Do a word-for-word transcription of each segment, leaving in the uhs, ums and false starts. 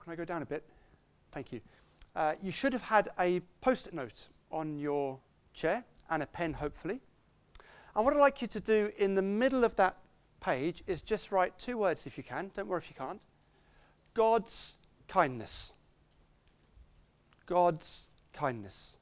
Can I go down a bit? Thank you. Uh, you should have had a post-it note on your chair and a pen, hopefully. And what I'd like you to do in the middle of that page is just write two words if you can. Don't worry if you can't. God's kindness. God's kindness.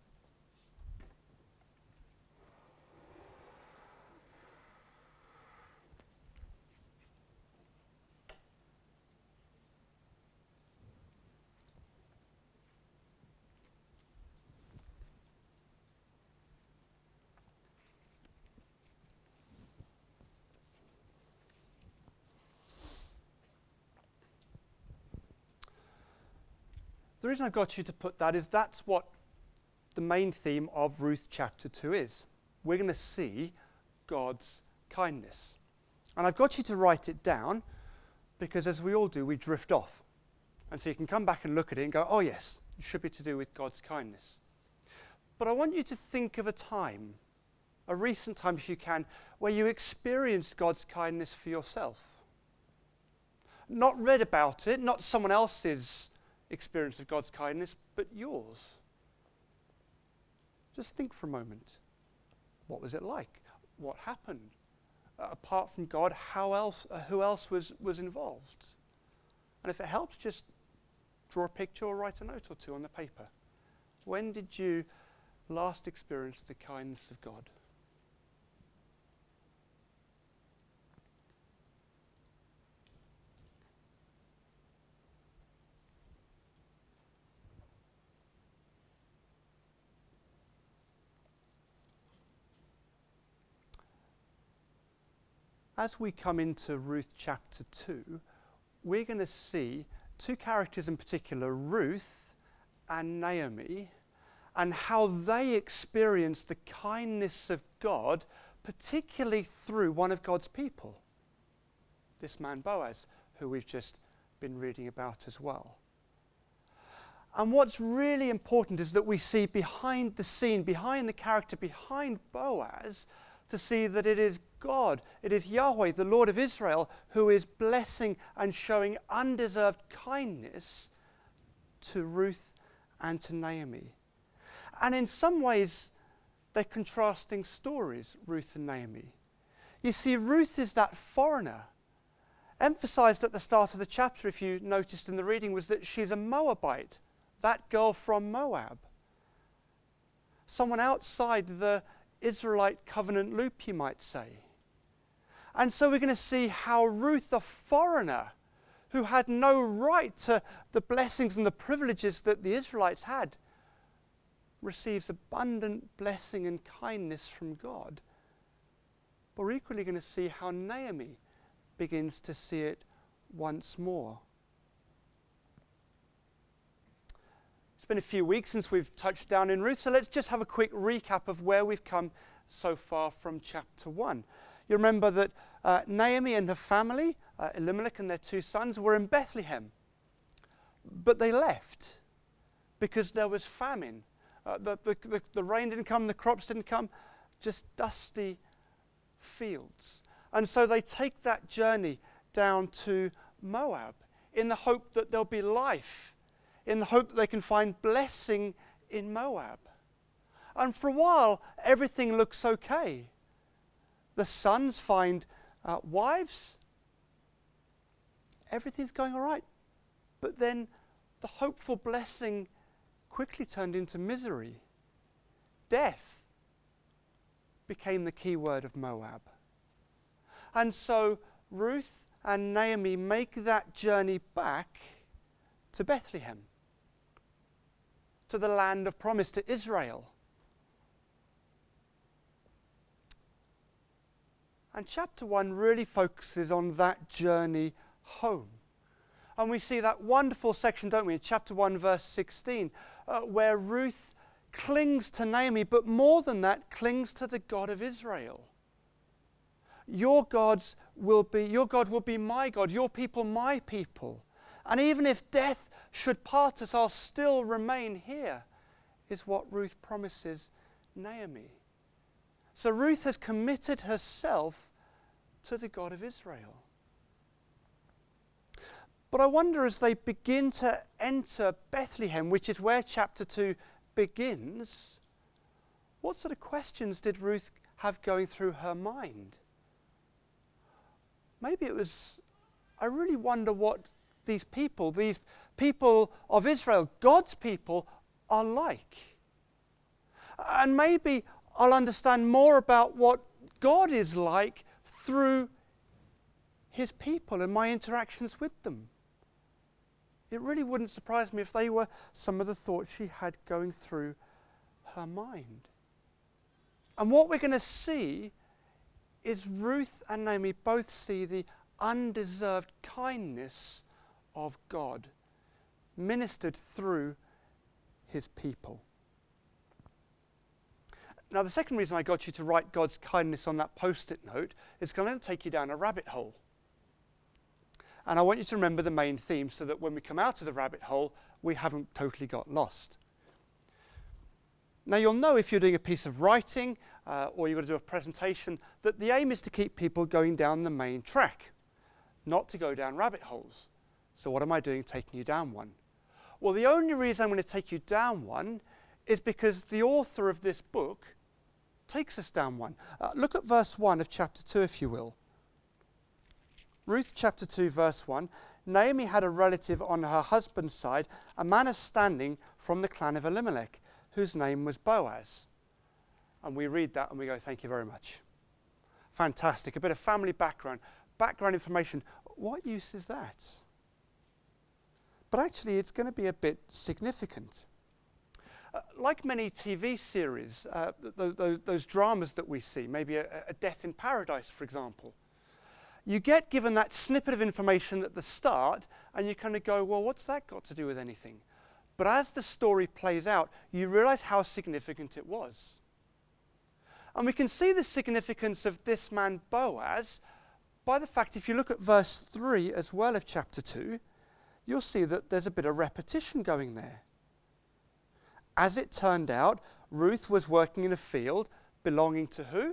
The reason I've got you to put that is that's what the main theme of Ruth chapter two is. We're going to see God's kindness. And I've got you to write it down because, as we all do, we drift off. And so you can come back and look at it and go, oh yes, it should be to do with God's kindness. But I want you to think of a time, a recent time if you can, where you experienced God's kindness for yourself. Not read about it, not someone else's experience of God's kindness, but yours. Just think for a moment. What was it like? What happened? Uh, apart from God, how else? Uh, who else was, was involved? And if it helps, just draw a picture or write a note or two on the paper. When did you last experience the kindness of God? As we come into Ruth chapter two, we're going to see two characters in particular, Ruth and Naomi, and how they experienced the kindness of God, particularly through one of God's people, this man Boaz, who we've just been reading about as well. And what's really important is that we see behind the scene, behind the character, behind Boaz, to see that it is God, it is Yahweh, the Lord of Israel, who is blessing and showing undeserved kindness to Ruth and to Naomi. And in some ways, they're contrasting stories, Ruth and Naomi. You see, Ruth is that foreigner. Emphasized at the start of the chapter, if you noticed in the reading, was that she's a Moabite, that girl from Moab. Someone outside the Israelite covenant loop, you might say. And so we're going to see how Ruth, a foreigner who had no right to the blessings and the privileges that the Israelites had, receives abundant blessing and kindness from God. But we're equally going to see how Naomi begins to see it once more. It's been a few weeks since we've touched down in Ruth, so let's just have a quick recap of where we've come so far from chapter one. You remember that uh, Naomi and her family, uh, Elimelech and their two sons, were in Bethlehem. But they left because there was famine. Uh, the, the, the, the rain didn't come, the crops didn't come, just dusty fields. And so they take that journey down to Moab in the hope that there'll be life, in the hope that they can find blessing in Moab. And for a while, everything looks okay. The sons find uh, wives. Everything's going all right. But then the hopeful blessing quickly turned into misery. Death became the key word of Moab. And so Ruth and Naomi make that journey back to Bethlehem, to the land of promise, to Israel. And chapter one really focuses on that journey home. And we see that wonderful section, don't we, in chapter one, verse sixteen, uh, where Ruth clings to Naomi, but more than that, clings to the God of Israel. Your gods will be, your God will be my God, your people my people. And even if death should part us, I'll still remain here, is what Ruth promises Naomi. So Ruth has committed herself to the God of Israel. But I wonder, as they begin to enter Bethlehem, which is where chapter two begins, what sort of questions did Ruth have going through her mind? Maybe it was, I really wonder what these people, these people of Israel, God's people, are like. And maybe I'll understand more about what God is like through his people and my interactions with them. It really wouldn't surprise me if they were some of the thoughts she had going through her mind. And what we're going to see is Ruth and Naomi both see the undeserved kindness of God ministered through his people. Now, the second reason I got you to write God's kindness on that post-it note is going to take you down a rabbit hole. And I want you to remember the main theme so that when we come out of the rabbit hole, we haven't totally got lost. Now, you'll know if you're doing a piece of writing uh, or you're going to do a presentation that the aim is to keep people going down the main track, not to go down rabbit holes. So what am I doing taking you down one? Well, the only reason I'm going to take you down one is because the author of this book takes us down one. Uh, look at verse one of chapter two, if you will. Ruth chapter two, verse one. Naomi had a relative on her husband's side, a man of standing from the clan of Elimelech, whose name was Boaz. And we read that and we go, thank you very much. Fantastic. A bit of family background. Background information. What use is that? But actually, it's going to be a bit significant. Uh, like many T V series, uh, th- th- those dramas that we see, maybe a, a Death in Paradise, for example, you get given that snippet of information at the start, and you kind of go, well, what's that got to do with anything? But as the story plays out, you realize how significant it was. And we can see the significance of this man Boaz by the fact, if you look at verse three as well of chapter two, you'll see that there's a bit of repetition going there. As it turned out, Ruth was working in a field belonging to who?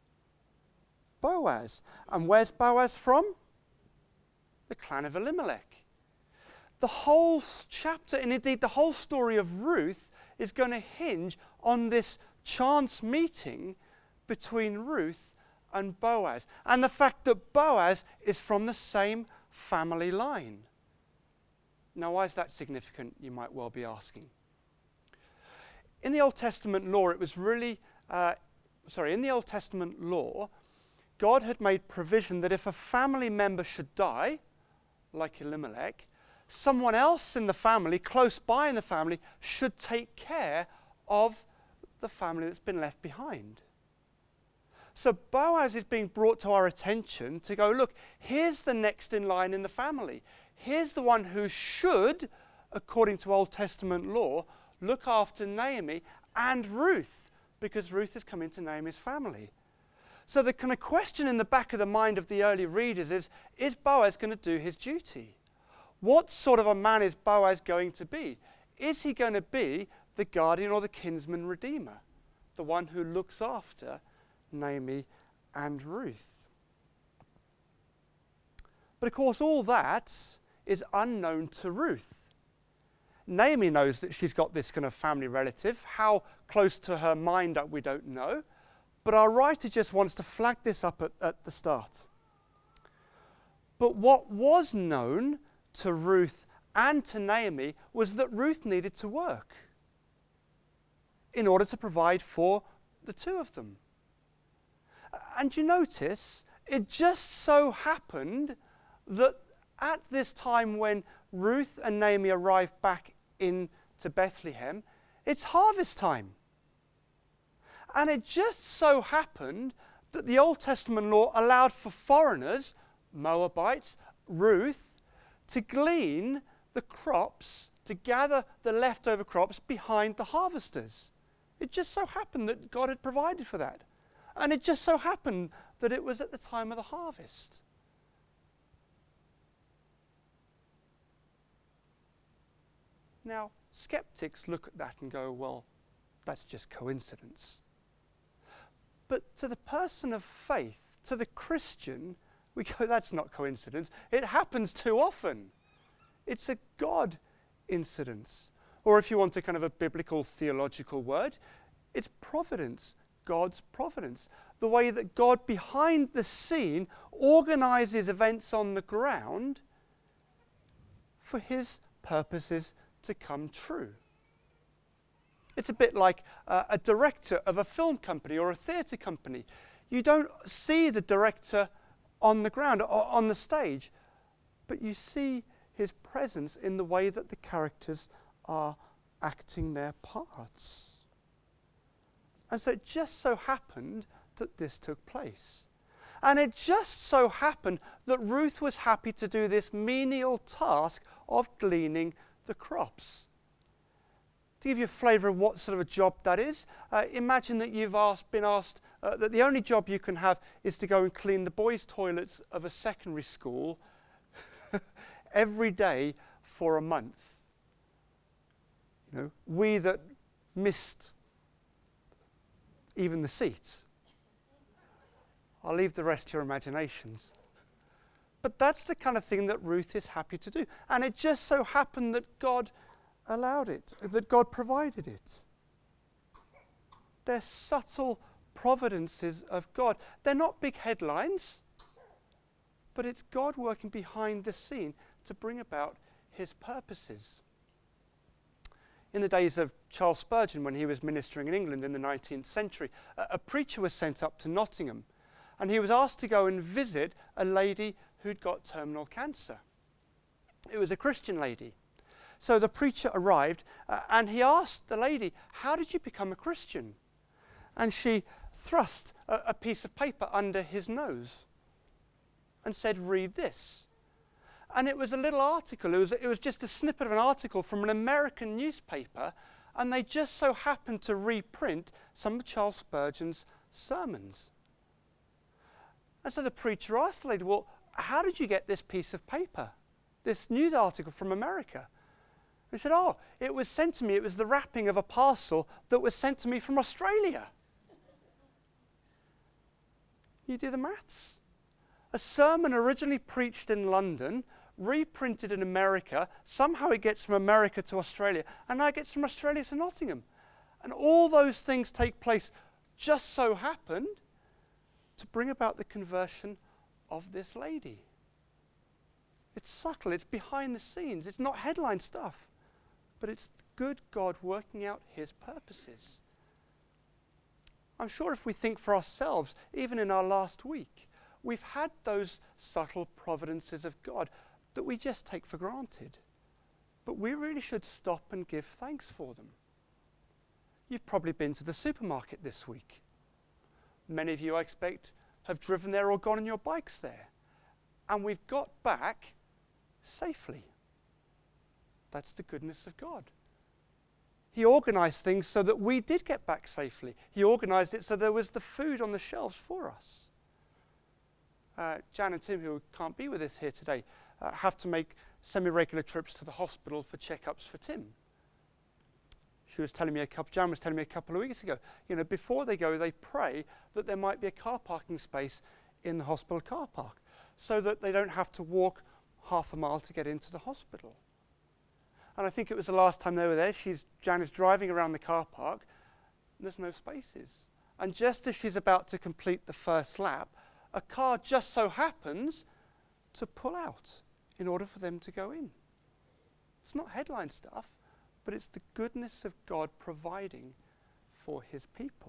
Boaz. And where's Boaz from? The clan of Elimelech. The whole chapter, and indeed the whole story of Ruth, is going to hinge on this chance meeting between Ruth and Boaz, and the fact that Boaz is from the same family line. Now, why is that significant, you might well be asking? In the Old Testament law, it was really, uh, sorry, in the Old Testament law, God had made provision that if a family member should die, like Elimelech, someone else in the family, close by in the family, should take care of the family that's been left behind. So Boaz is being brought to our attention to go, look, here's the next in line in the family. Here's the one who should, according to Old Testament law, look after Naomi and Ruth, because Ruth has come into Naomi's family. So the kind of question in the back of the mind of the early readers is, is Boaz going to do his duty? What sort of a man is Boaz going to be? Is he going to be the guardian or the kinsman redeemer, the one who looks after Naomi and Ruth? But of course, all that is unknown to Ruth. Naomi knows that she's got this kind of family relative. How close to her mind we don't know. But our writer just wants to flag this up at, at the start. But what was known to Ruth and to Naomi was that Ruth needed to work in order to provide for the two of them. And you notice, it just so happened that at this time when Ruth and Naomi arrived back into Bethlehem, it's harvest time. And it just so happened that the Old Testament law allowed for foreigners, Moabites, Ruth, to glean the crops, to gather the leftover crops behind the harvesters. It just so happened that God had provided for that. And it just so happened that it was at the time of the harvest. Now, skeptics look at that and go, well, that's just coincidence. But to the person of faith, to the Christian, we go, that's not coincidence. It happens too often. It's a God incidence. Or if you want a kind of a biblical theological word, it's providence, God's providence. The way that God behind the scene organizes events on the ground for his purposes to come true. It's a bit like uh, a director of a film company or a theatre company. You don't see the director on the ground or on the stage, but you see his presence in the way that the characters are acting their parts. And so it just so happened that this took place. And it just so happened that Ruth was happy to do this menial task of gleaning the crops. To give you a flavour of what sort of a job that is, uh, imagine that you've asked, been asked uh, that the only job you can have is to go and clean the boys' toilets of a secondary school every day for a month. You know, we that missed even the seats. I'll leave the rest to your imaginations. But that's the kind of thing that Ruth is happy to do. And it just so happened that God allowed it, that God provided it. They're subtle providences of God. They're not big headlines, but it's God working behind the scene to bring about his purposes. In the days of Charles Spurgeon, when he was ministering in England in the nineteenth century, a, a preacher was sent up to Nottingham, and he was asked to go and visit a lady who'd got terminal cancer. It was a Christian lady. So the preacher arrived, uh, and he asked the lady, "How did you become a Christian?" And she thrust a, a piece of paper under his nose and said, "Read this." And it was a little article. It was, it was just a snippet of an article from an American newspaper, and they just so happened to reprint some of Charles Spurgeon's sermons. And so the preacher asked the lady, "Well, how did you get this piece of paper, this news article from America?" He said, "Oh, it was sent to me. It was the wrapping of a parcel that was sent to me from Australia." You do the maths. A sermon originally preached in London, reprinted in America, somehow it gets from America to Australia, and now it gets from Australia to Nottingham. And all those things take place just so happened to bring about the conversion of this lady. It's subtle, it's behind the scenes, it's not headline stuff, but it's good God working out his purposes. I'm sure if we think for ourselves, even in our last week, we've had those subtle providences of God that we just take for granted. But we really should stop and give thanks for them. You've probably been to the supermarket this week. Many of you, I expect, have driven there or gone on your bikes there. And we've got back safely. That's the goodness of God. He organised things so that we did get back safely. He organised it so there was the food on the shelves for us. Uh, Jan and Tim, who can't be with us here today, uh, have to make semi-regular trips to the hospital for checkups for Tim. She was telling me a couple, Jan was telling me a couple of weeks ago, you know, before they go, they pray that there might be a car parking space in the hospital car park so that they don't have to walk half a mile to get into the hospital. And I think it was the last time they were there, she's, Jan is driving around the car park, and there's no spaces. And just as she's about to complete the first lap, a car just so happens to pull out in order for them to go in. It's not headline stuff, but it's the goodness of God providing for his people.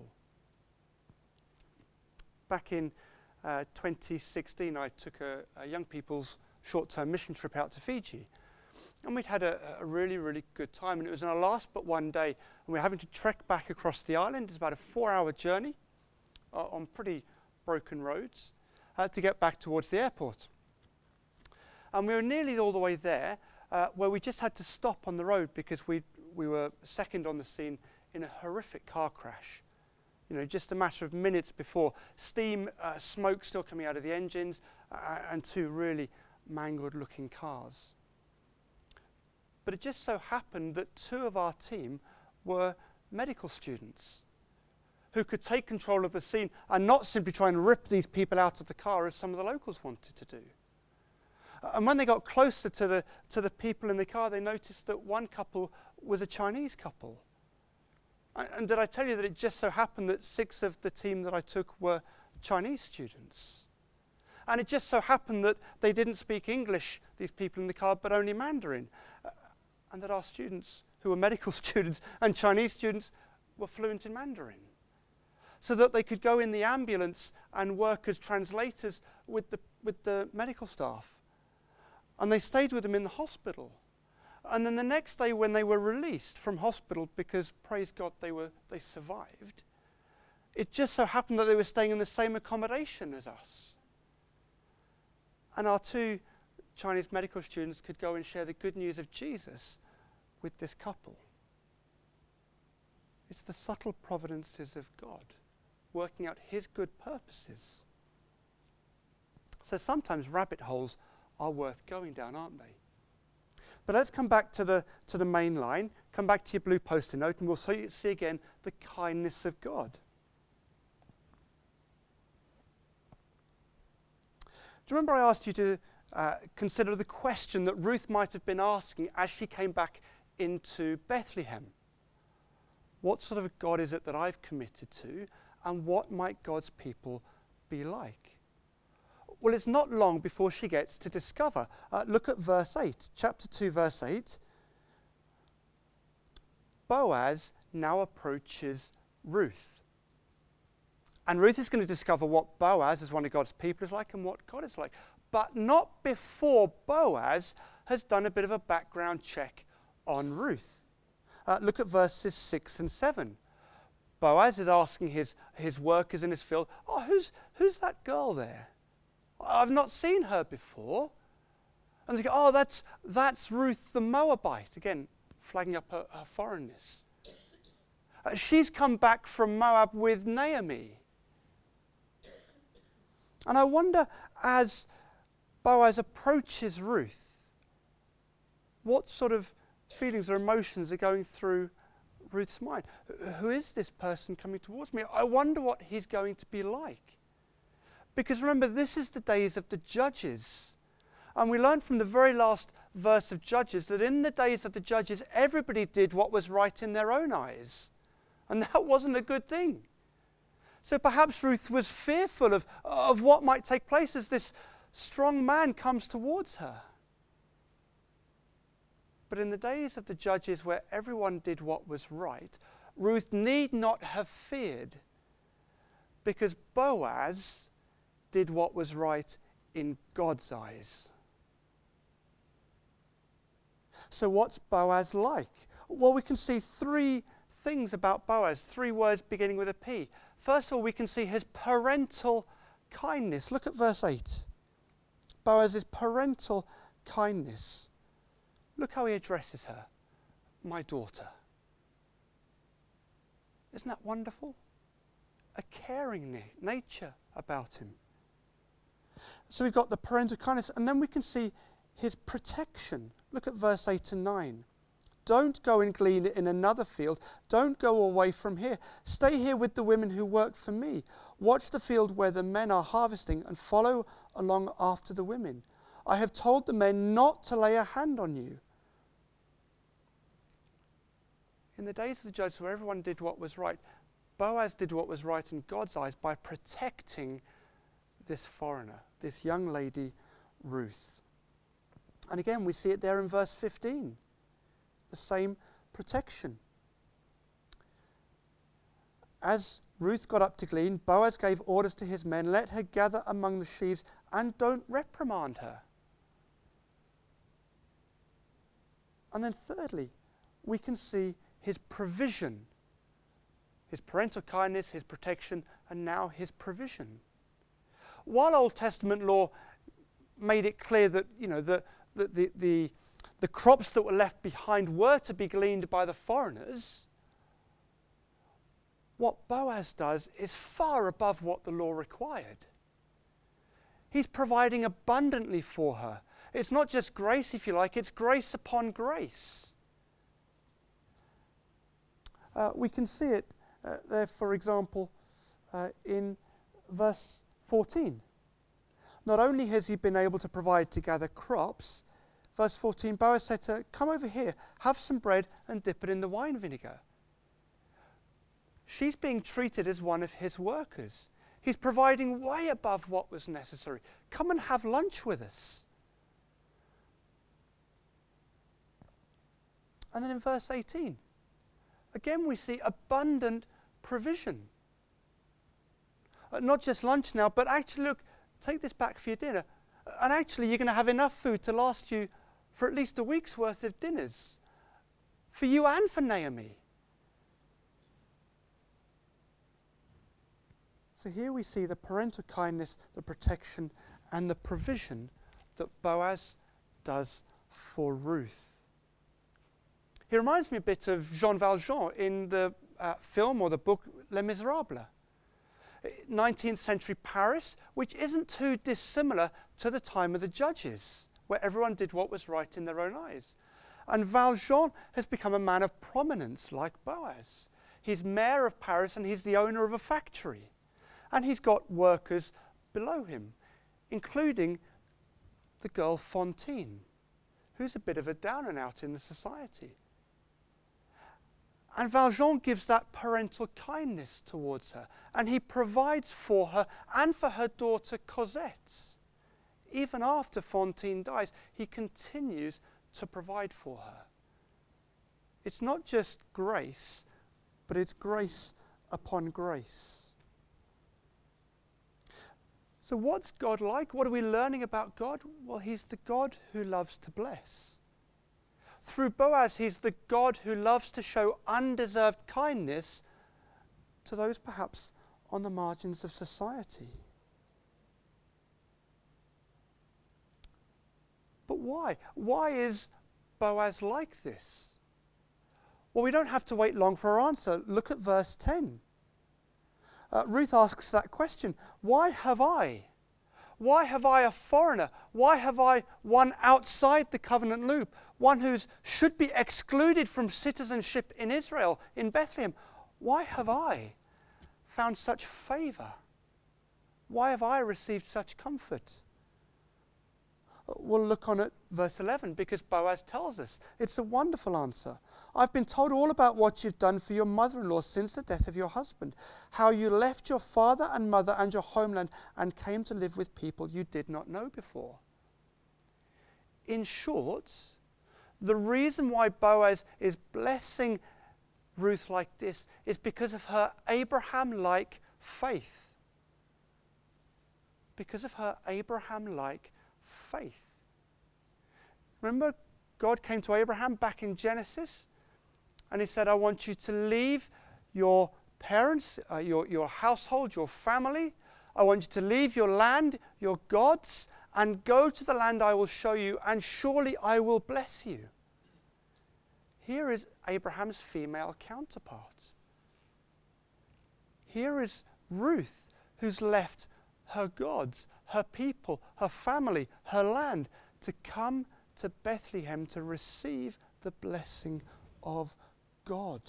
Back in uh, twenty sixteen, I took a, a young people's short-term mission trip out to Fiji. And we'd had a, a really, really good time. And it was on our last but one day. And we were having to trek back across the island. It's about a four-hour journey uh, on pretty broken roads uh, to get back towards the airport. And we were nearly all the way there, uh, where we just had to stop on the road because we we were second on the scene in a horrific car crash. You know, just a matter of minutes before, steam, uh, smoke still coming out of the engines, uh, and two really mangled-looking cars. But it just so happened that two of our team were medical students who could take control of the scene and not simply try and rip these people out of the car as some of the locals wanted to do. And when they got closer to the, to the people in the car, they noticed that one couple was a Chinese couple. And, and did I tell you that it just so happened that six of the team that I took were Chinese students? And it just so happened that they didn't speak English, these people in the car, but only Mandarin. Uh, and that our students, who were medical students and Chinese students, were fluent in Mandarin. So that they could go in the ambulance and work as translators with the, with the medical staff. And they stayed with them in the hospital. And then the next day when they were released from hospital, because praise God they were they survived, it just so happened that they were staying in the same accommodation as us. And our two Chinese medical students could go and share the good news of Jesus with this couple. It's the subtle providences of God, working out his good purposes. So sometimes rabbit holes are worth going down, aren't they? But let's come back to the, to the main line, come back to your blue post-it note, and we'll see, see again the kindness of God. Do you remember I asked you to uh, consider the question that Ruth might have been asking as she came back into Bethlehem? What sort of a God is it that I've committed to, and what might God's people be like? Well, it's not long before she gets to discover. Uh, look at verse eight, chapter two, verse eight. Boaz now approaches Ruth. And Ruth is going to discover what Boaz, as one of God's people, is like and what God is like. But not before Boaz has done a bit of a background check on Ruth. Uh, look at verses six and seven. Boaz is asking his, his workers in his field, oh, who's, who's that girl there? I've not seen her before. And they go, oh, that's, that's Ruth the Moabite. Again, flagging up her, her foreignness. Uh, she's come back from Moab with Naomi. And I wonder, as Boaz approaches Ruth, what sort of feelings or emotions are going through Ruth's mind? Who is this person coming towards me? I wonder what he's going to be like. Because remember, this is the days of the judges. And we learn from the very last verse of Judges that in the days of the judges, everybody did what was right in their own eyes. And that wasn't a good thing. So perhaps Ruth was fearful of, of what might take place as this strong man comes towards her. But in the days of the judges where everyone did what was right, Ruth need not have feared, because Boaz did what was right in God's eyes. So what's Boaz like? Well, we can see three things about Boaz, three words beginning with a P. First of all, we can see his parental kindness. Look at verse eight. Boaz's parental kindness. Look how he addresses her. My daughter. Isn't that wonderful? A caring na- nature about him. So we've got the parental kindness, and then we can see his protection. Look at verse eight and nine. Don't go and glean in another field. Don't go away from here. Stay here with the women who work for me. Watch the field where the men are harvesting and follow along after the women. I have told the men not to lay a hand on you. In the days of the judges where everyone did what was right, Boaz did what was right in God's eyes by protecting this foreigner, this young lady, Ruth. And again, we see it there in verse fifteen. The same protection. As Ruth got up to glean, Boaz gave orders to his men, let her gather among the sheaves and don't reprimand her. And then thirdly, we can see his provision, his parental kindness, his protection, and now his provision. While Old Testament law made it clear that, you know, the, the, the, the The crops that were left behind were to be gleaned by the foreigners, what Boaz does is far above what the law required. He's providing abundantly for her. It's not just grace, if you like, it's grace upon grace. Uh, we can see it uh, there, for example, uh, in verse fourteen. not only has he been able to provide to gather crops, verse fourteen, Boaz said to her, come over here, have some bread and dip it in the wine vinegar. She's being treated as one of his workers. He's providing way above what was necessary. Come and have lunch with us. And then in verse eighteen, again we see abundant provision. Uh, not just lunch now, but actually, look, take this back for your dinner. And actually, you're going to have enough food to last you for at least a week's worth of dinners. For you and for Naomi. So here we see the parental kindness, the protection, and the provision that Boaz does for Ruth. He reminds me a bit of Jean Valjean in the uh, film or the book Les Miserables. nineteenth century Paris, which isn't too dissimilar to the time of the Judges, where everyone did what was right in their own eyes. And Valjean has become a man of prominence like Boaz. He's mayor of Paris and he's the owner of a factory. And he's got workers below him, including the girl Fantine, who's a bit of a down and out in the society. And Valjean gives that parental kindness towards her, and he provides for her and for her daughter Cosette. Even after Fantine dies, he continues to provide for her. It's not just grace, but it's grace upon grace. So what's God like? What are we learning about God? Well, he's the God who loves to bless. Through Boaz, he's the God who loves to show undeserved kindness to those perhaps on the margins of society. But why? Why is Boaz like this? Well, we don't have to wait long for our answer. Look at verse ten. Uh, Ruth asks that question, why have I? Why have I a foreigner? Why have I one outside the covenant loop? One who should be excluded from citizenship in Israel, in Bethlehem. Why have I found such favor? Why have I received such comfort? We'll look on at verse eleven because Boaz tells us. It's a wonderful answer. I've been told all about what you've done for your mother-in-law since the death of your husband, how you left your father and mother and your homeland and came to live with people you did not know before. In short, the reason why Boaz is blessing Ruth like this is because of her Abraham-like faith. Because of her Abraham-like faith. Remember, God came to Abraham back in Genesis and he said, I want you to leave your parents, uh, your, your household, your family. I want you to leave your land, your gods, and go to the land I will show you, and surely I will bless you. Here is Abraham's female counterpart. Here is Ruth, who's left her gods, her people, her family, her land, to come to Bethlehem to receive the blessing of God.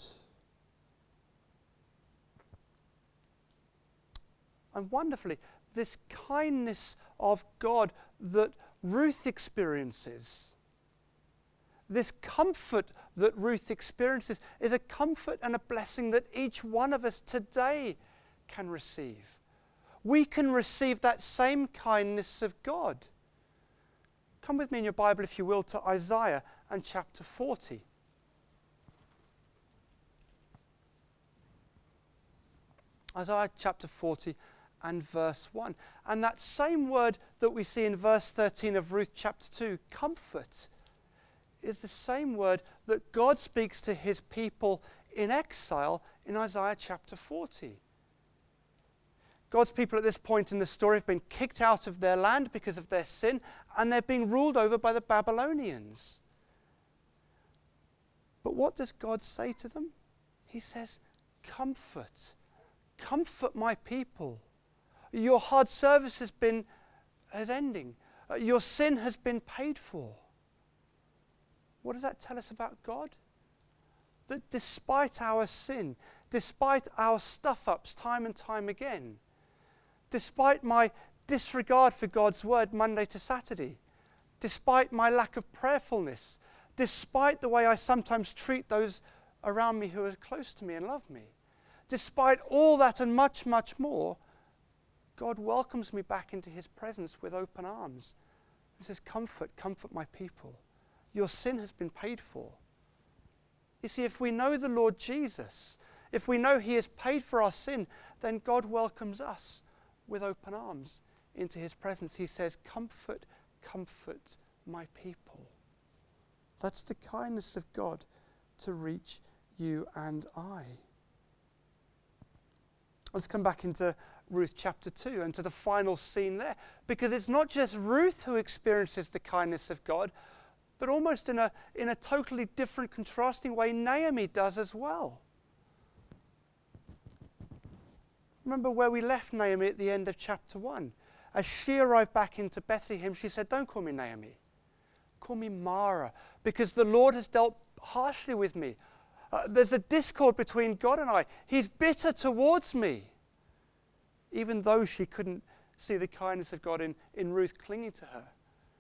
And wonderfully, this kindness of God that Ruth experiences, this comfort that Ruth experiences, is a comfort and a blessing that each one of us today can receive. We can receive that same kindness of God. Come with me in your Bible, if you will, to Isaiah and chapter forty. Isaiah chapter forty and verse one. And that same word that we see in verse thirteen of Ruth chapter two, comfort, is the same word that God speaks to his people in exile in Isaiah chapter forty. God's people at this point in the story have been kicked out of their land because of their sin, and they're being ruled over by the Babylonians. But what does God say to them? He says, comfort. Comfort my people. Your hard service has been is ending. Uh, your sin has been paid for. What does that tell us about God? That despite our sin, despite our stuff-ups time and time again, despite my disregard for God's word Monday to Saturday, despite my lack of prayerfulness, despite the way I sometimes treat those around me who are close to me and love me. Despite all that and much, much more, God welcomes me back into his presence with open arms. He says, comfort, comfort my people. Your sin has been paid for. You see, if we know the Lord Jesus, if we know he has paid for our sin, then God welcomes us with open arms into his presence. He says, comfort, comfort my people. That's the kindness of God to reach you and I. Let's come back into Ruth chapter two and to the final scene there, because it's not just Ruth who experiences the kindness of God, but almost in a, in a totally different, contrasting way, Naomi does as well. Remember where we left Naomi at the end of chapter one. As she arrived back into Bethlehem, she said, don't call me Naomi. Call me Mara, because the Lord has dealt harshly with me. Uh, there's a discord between God and I. He's bitter towards me. Even though she couldn't see the kindness of God in, in Ruth clinging to her.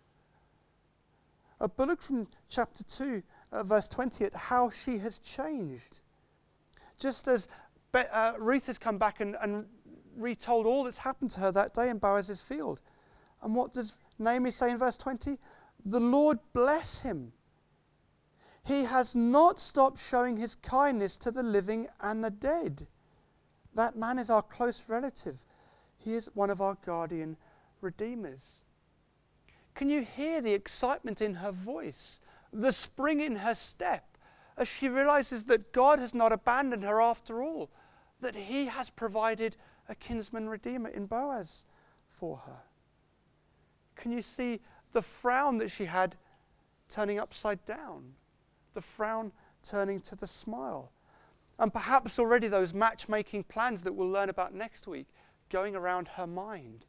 Uh, but look from chapter two, uh, verse twenty, at how she has changed. Just as Be- uh, Ruth has come back and, and retold all that's happened to her that day in Boaz's field. And what does Naomi say in verse twenty? The Lord bless him. He has not stopped showing his kindness to the living and the dead. That man is our close relative. He is one of our guardian redeemers. Can you hear the excitement in her voice, the spring in her step, as she realizes that God has not abandoned her after all, that he has provided a kinsman redeemer in Boaz for her? Can you see the frown that she had turning upside down? The frown turning to the smile. And perhaps already those matchmaking plans that we'll learn about next week going around her mind.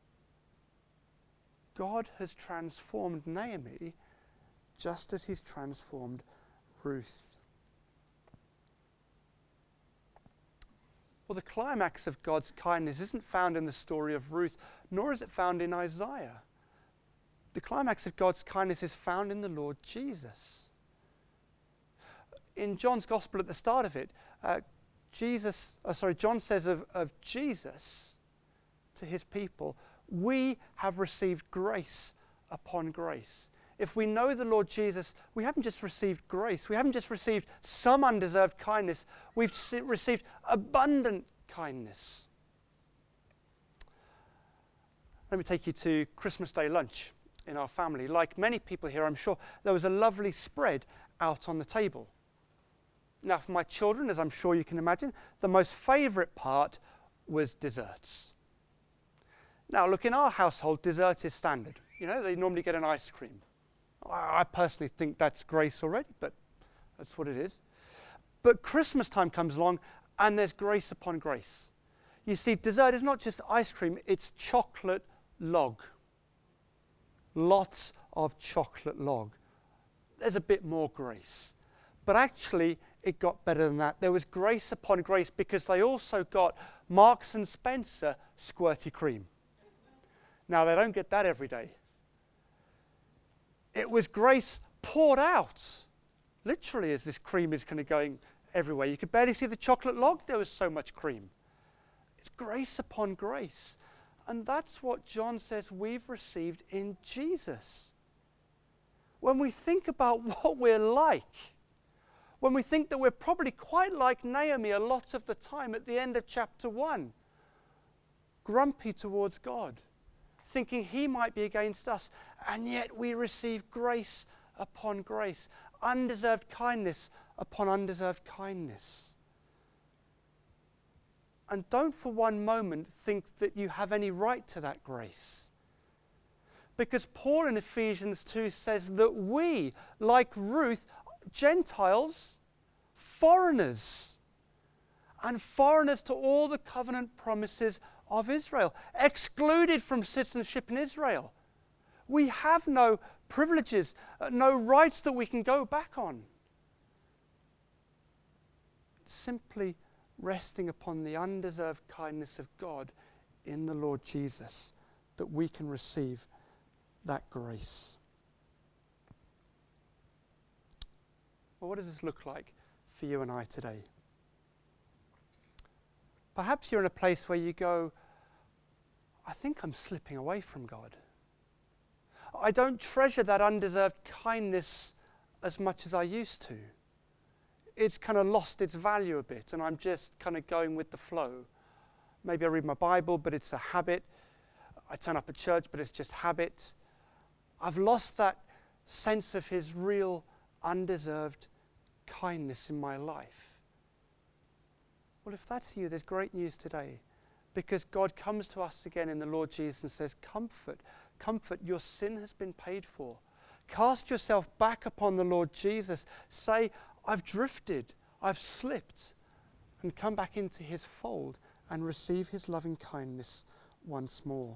God has transformed Naomi just as he's transformed Ruth. Well, the climax of God's kindness isn't found in the story of Ruth, nor is it found in Isaiah. The climax of God's kindness is found in the Lord Jesus. In John's Gospel at the start of it, uh, Jesus, oh, sorry, John says of, of Jesus to his people, we have received grace upon grace. If we know the Lord Jesus, we haven't just received grace, we haven't just received some undeserved kindness, we've received abundant kindness. Let me take you to Christmas Day lunch in our family. Like many people here, I'm sure, there was a lovely spread out on the table. Now, for my children, as I'm sure you can imagine, the most favourite part was desserts. Now, look, in our household, dessert is standard. You know, they normally get an ice cream. I personally think that's grace already, but that's what it is. But Christmas time comes along, and there's grace upon grace. You see, dessert is not just ice cream, it's chocolate log. Lots of chocolate log. There's a bit more grace. But actually, it got better than that. There was grace upon grace because they also got Marks and Spencer squirty cream. Now, they don't get that every day. It was grace poured out, literally, as this cream is kind of going everywhere. You could barely see the chocolate log. There was so much cream. It's grace upon grace. And that's what John says we've received in Jesus. When we think about what we're like, when we think that we're probably quite like Naomi a lot of the time at the end of chapter one, grumpy towards God, thinking he might be against us, and yet we receive grace upon grace, undeserved kindness upon undeserved kindness. And don't for one moment think that you have any right to that grace. Because Paul in Ephesians two says that we, like Ruth, Gentiles, foreigners, and foreigners to all the covenant promises of Israel, excluded from citizenship in Israel. We have no privileges, uh, no rights that we can go back on. It's simply resting upon the undeserved kindness of God in the Lord Jesus that we can receive that grace. Well, what does this look like for you and I today? Perhaps you're in a place where you go, I think I'm slipping away from God. I don't treasure that undeserved kindness as much as I used to. It's kind of lost its value a bit, and I'm just kind of going with the flow. Maybe I read my Bible, but it's a habit. I turn up at church, but it's just habit. I've lost that sense of his real undeserved kindness in my life. Well, if that's you, there's great news today, because God comes to us again in the Lord Jesus and says, comfort, comfort, your sin has been paid for. Cast yourself back upon the Lord Jesus. Say, I've drifted, I've slipped, and come back into his fold and receive his loving kindness once more.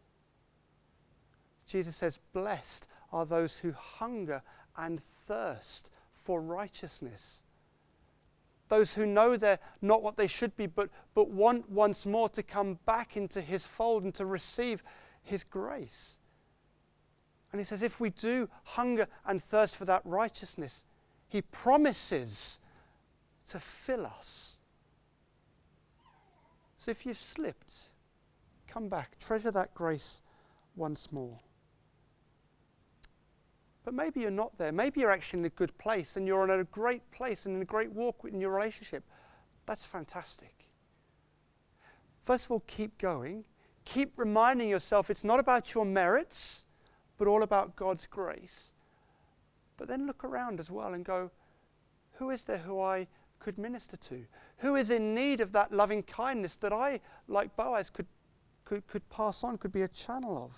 Jesus says, blessed are those who hunger and thirst for righteousness. Those who know they're not what they should be, but, but want once more to come back into his fold and to receive his grace. And he says, if we do hunger and thirst for that righteousness, he promises to fill us. So if you've slipped, come back, treasure that grace once more. But maybe you're not there. Maybe you're actually in a good place and you're in a great place and in a great walk in your relationship. That's fantastic. First of all, keep going. Keep reminding yourself it's not about your merits, but all about God's grace. But then look around as well and go, who is there who I could minister to? Who is in need of that loving kindness that I, like Boaz, could, could, could pass on, could be a channel of?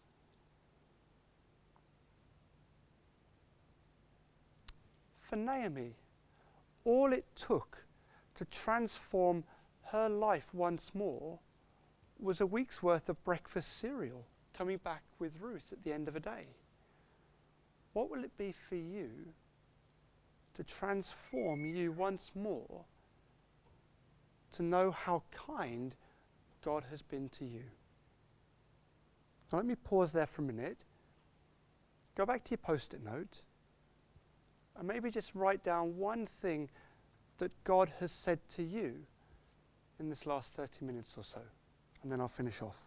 For Naomi, all it took to transform her life once more was a week's worth of breakfast cereal coming back with Ruth at the end of a day. What will it be for you to transform you once more to know how kind God has been to you? Now let me pause there for a minute. Go back to your post-it note. And maybe just write down one thing that God has said to you in this last thirty minutes or so. And then I'll finish off.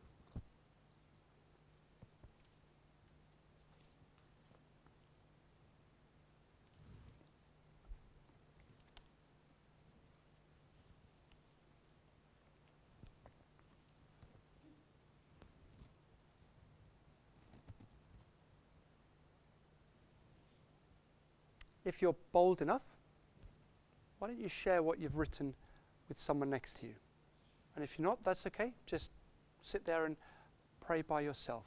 If you're bold enough, why don't you share what you've written with someone next to you? And if you're not, that's okay. Just sit there and pray by yourself.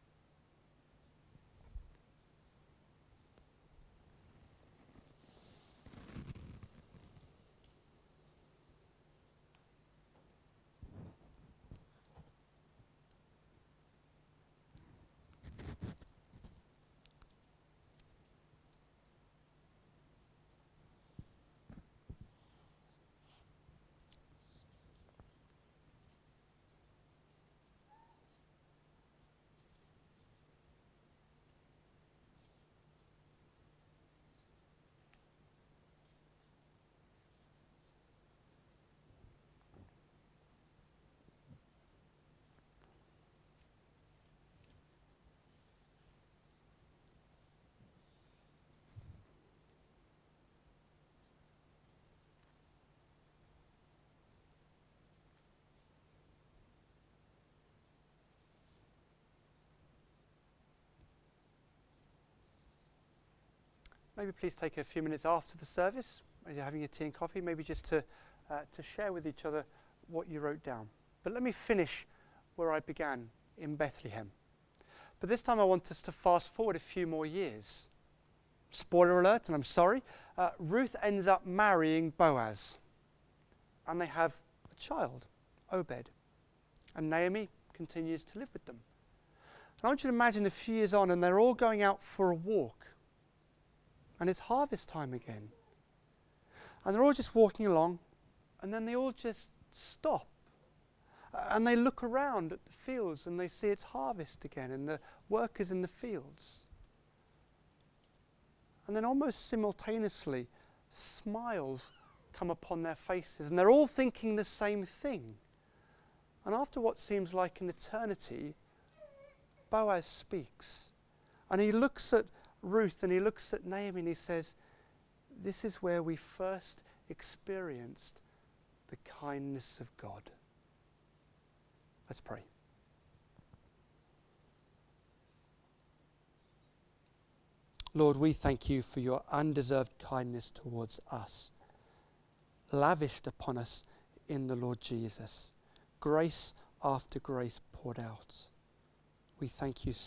Maybe please take a few minutes after the service, when you're having your tea and coffee, maybe just to, uh, to share with each other what you wrote down. But let me finish where I began, in Bethlehem. But this time I want us to fast forward a few more years. Spoiler alert, and I'm sorry, uh, Ruth ends up marrying Boaz. And they have a child, Obed. And Naomi continues to live with them. And I want you to imagine a few years on, and they're all going out for a walk. And it's harvest time again. And they're all just walking along, and then they all just stop. And they look around at the fields and they see it's harvest again and the workers in the fields. And then almost simultaneously, smiles come upon their faces and they're all thinking the same thing. And after what seems like an eternity, Boaz speaks. And he looks at Ruth and he looks at Naomi and he says, this is where we first experienced the kindness of God. Let's pray. Lord, we thank you for your undeserved kindness towards us, lavished upon us in the Lord Jesus, grace after grace poured out. We thank you